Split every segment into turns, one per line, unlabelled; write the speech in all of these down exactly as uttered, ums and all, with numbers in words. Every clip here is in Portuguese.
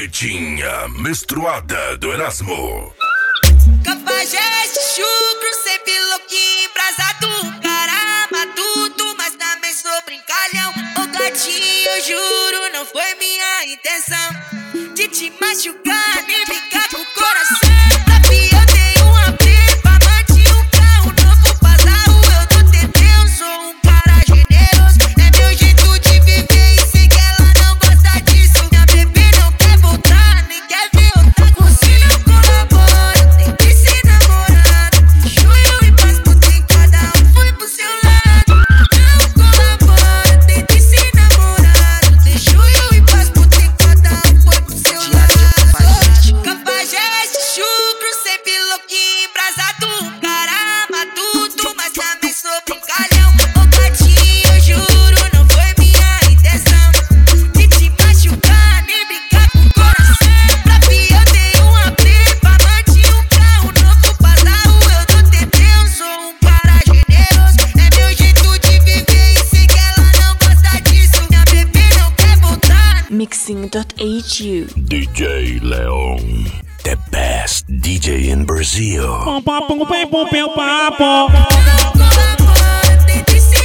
Pretinha menstruada do Erasmo.
Cafajeste, chucro, sempre louquinho, embrasado, cara matuto, mas também sou brincalhão. Ô gatinho, eu juro, não foi minha intenção de te machucar, nem brincar com o coração. Papi, eu tenho uma prepa, amante, um carro novo, pasado, eu tô tentando, sou um cara generoso. É meu jeito de viver e sei que ela não gosta disso. Minha bebê não quer voltar, nem quer ver eu tá com se não colabora. Tem que ser namorado, junho e Páscoa tem cada um foi pro seu lado. Não colabora, tem que ser namorado. Tem junho e Páscoa tem cada um foi pro seu lado. Cafajeste, chucro, sempre louquinho, embrasado, cara matuto, mas também sou brincalhão. Ô gatinho, eu juro, não foi minha intenção de te machucar, nem brincar com o coração. Papi, eu tenho uma prepa, amante, um carro novo, pasado, eu tô tentando, sou um cara generoso. É meu jeito de viver e sei que ela não gosta disso. Minha bebê não quer voltar.
Mixing dot H U.
D J Leon, the best D J in Brazil.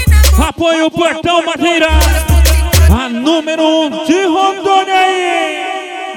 Apoio o Portão Madeira, a número um de Rondônia aí.